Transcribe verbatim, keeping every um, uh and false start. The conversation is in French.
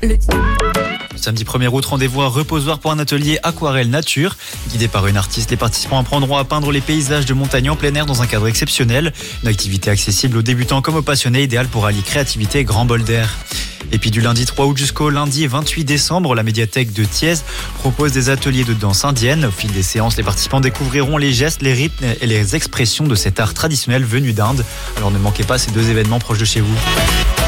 Le... Samedi premier août, rendez-vous à Reposoir pour un atelier aquarelle nature. Guidé par une artiste, les participants apprendront à peindre les paysages de montagne en plein air dans un cadre exceptionnel. Une activité accessible aux débutants comme aux passionnés, idéale pour allier créativité et grand bol d'air. Et puis du lundi trois août jusqu'au lundi vingt-huit décembre, la médiathèque de Thiès propose des ateliers de danse indienne. Au fil des séances, les participants découvriront les gestes, les rythmes et les expressions de cet art traditionnel venu d'Inde. Alors ne manquez pas ces deux événements proches de chez vous.